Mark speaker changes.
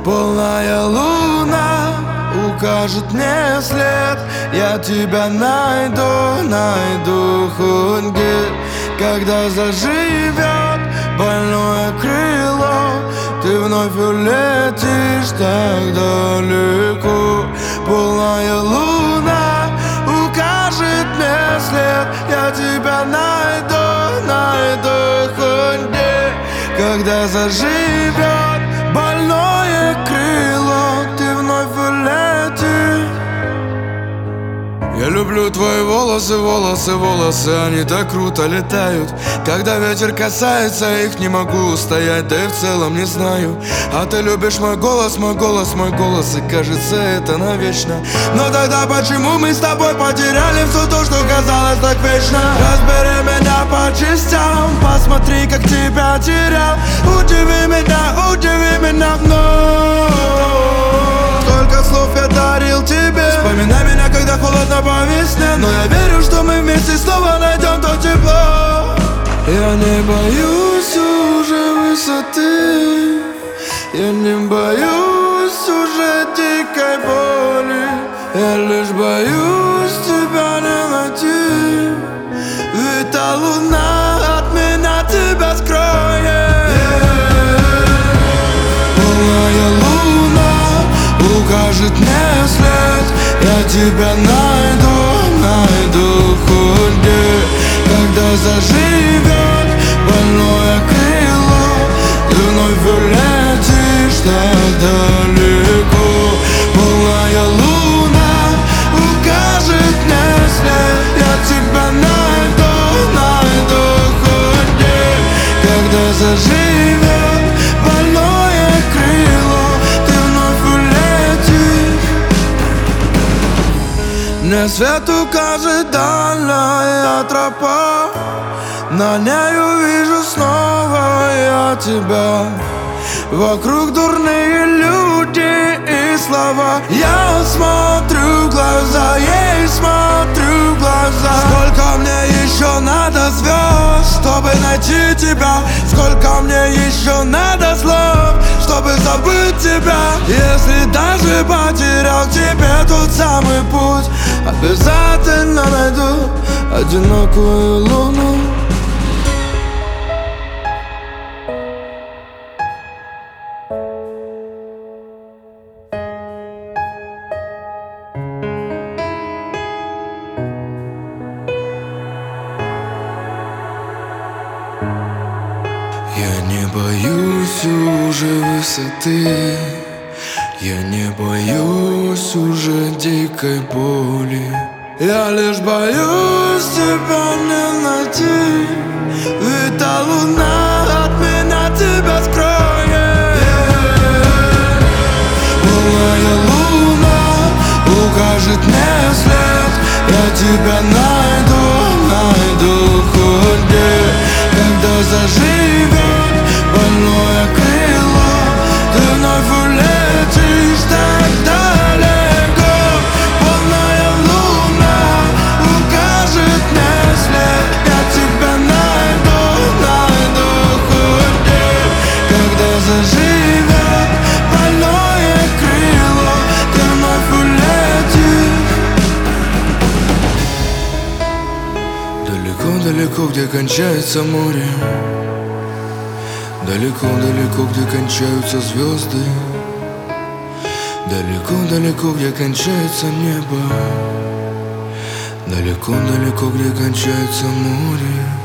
Speaker 1: Полная луна укажет мне след. Я тебя найду хоть где. Когда заживет больное крыло, ты вновь улетишь так далеко. Полная луна укажет мне след. Я тебя найду хоть где. Когда заживет больное крыло, ты вновь улетишь. Я люблю твои волосы, они так круто летают. Когда ветер касается их, не могу устоять, да и в целом не знаю. А ты любишь мой голос, и кажется это навечно. Но тогда почему мы с тобой потеряли все то, что казалось так вечно? Разбери меня по частям, посмотри, как тебя терял. Удиви меня вновь. Сколько слов я дарил тебе. Вспоминай меня, когда холодно по весне. Но я верю, что мы вместе снова найдем то тепло. Я не боюсь уже высоты. Я не боюсь уже дикой боли. Я лишь боюсь тебя не найти. Ведь та луна от меня тебя скроет. Полная луна укажет мне след. Я тебя найду хоть где. Когда заживет больное крыло, ты вновь улетишь так далеко. Полная луна укажет мне след. Я тебя найду хоть где. Когда заживет больное крыло, ты вновь улетишь. Мне свет укажет дальняя тропа. На ней увижу снова я тебя. Вокруг дурные люди и слова. Я смотрю в глаза, ей смотрю в глаза. Сколько мне еще надо звезд, чтобы найти тебя? Сколько мне еще надо слов, чтобы забыть тебя? Если даже потерял тебе тот самый путь, обязательно найду одинокую луну.
Speaker 2: Я не боюсь уже высоты. Я не боюсь уже дикой боли.
Speaker 1: Я лишь боюсь тебя не найти. Ведь та луна от меня тебя скроет. Полная луна укажет мне след. Я тебя найду хоть где. Когда заживет больное крыло, ты вновь улетишь так далеко. Полная луна укажет мне след. Я тебя найду хоть где. Когда заживет больное крыло, ты вновь улетишь.
Speaker 2: Далеко-далеко, где кончается море. Далеко-далеко, где кончаются звезды. Далеко-далеко, где кончается небо. Далеко-далеко, где кончается море.